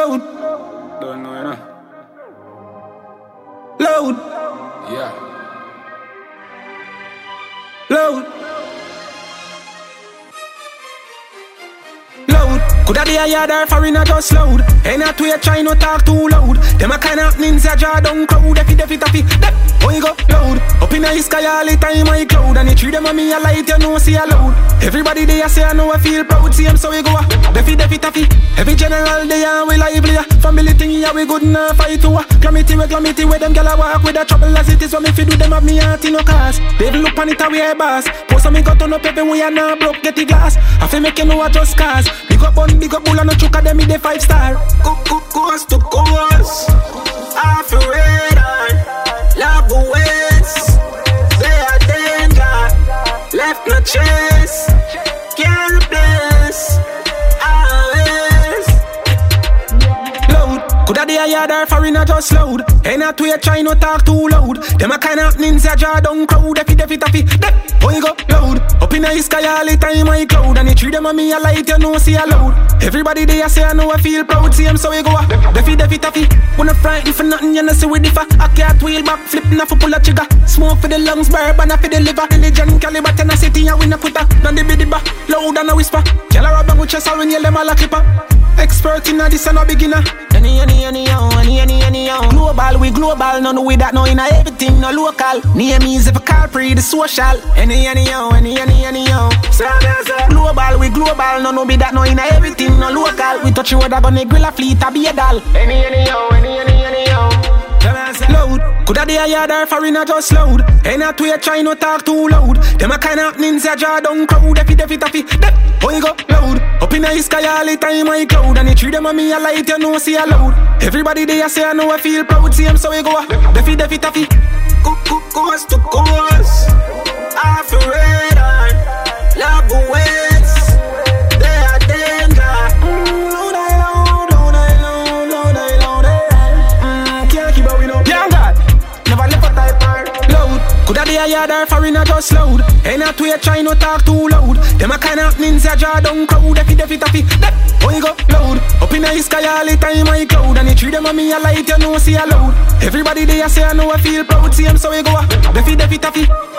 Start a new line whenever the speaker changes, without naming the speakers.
Loud.
Don't know, you know.
Loud.
Yeah.
Loud. Loud. Coulda be a yard or foreigner just loud. Ain't that way try not talk too loud. Them a kind of ninja jaw down crowd. Defi taffy. Oh you go loud. Up in the sky all the time I cloud. And you treat them on me a light you know see a loud. Everybody they a say I know I feel proud. See them so we go Defi taffy. Every general they are we lively. Family thing yeah we good now fight to Glamity where them gyal a walk with a trouble as it is. When me fi do them have me heart in no cars. They look on it a we a boss. Post on me got on up every way and now broke get the glass. I feel make you know I just cars. Big up bull and no choke them in the 5-star.
Coast to coast, I feel radar. Love the ways, they are danger. Left no chase, can't replace.
Coulda be a yard or foreigner just loud. Ain't that way try not talk too loud. Them a kind of ninja jaw down crowd. Defi taffy. Oh you go loud. Up in the sky all the time I cloud. And you treat them on me a light you know see a loud. Everybody they a say I know I feel proud. See them so we go Defi taffy. Wanna frighten for nothing you know see with the fa. I can't wheel back flip na for pull a trigger. Smoke for the lungs bourbon for the liver. Diligent caliber ten a city and win a quitter. None the biddy ba loud and a whisper. Tell her about with chest when you them all a clipper. Expert in a this and a beginner. Any, global, we global, none with that, no in a everything, no local. Name is if a car pre the social. Any, global, we global, none with that, no in a everything, no local. We touch you with a gun, a grill, a fleet, a be a doll. Any, loud. Coulda be a yard or foreigner just loud. Ain't that way try not talk too loud. Them a kind of ninja jaw down crowd. Defi taffy. Oh you go loud. Up in the sky all the time I cloud. And you treat them on me a light you know see a loud. Everybody they a say I know I feel proud. See them so we go Defi taffy.
Coast to coast, I feel radar. Love the ways, they are danger.
Coulda be a yard or foreigner just loud. Ain't that way try not talk too loud. Them a kind of ninja jaw down crowd. Defi taffy. Oh you go loud. Up in the sky all the time I cloud. And you treat them on me a light you know see a loud. Everybody they a say I know I feel proud. See them so we go Defi taffy.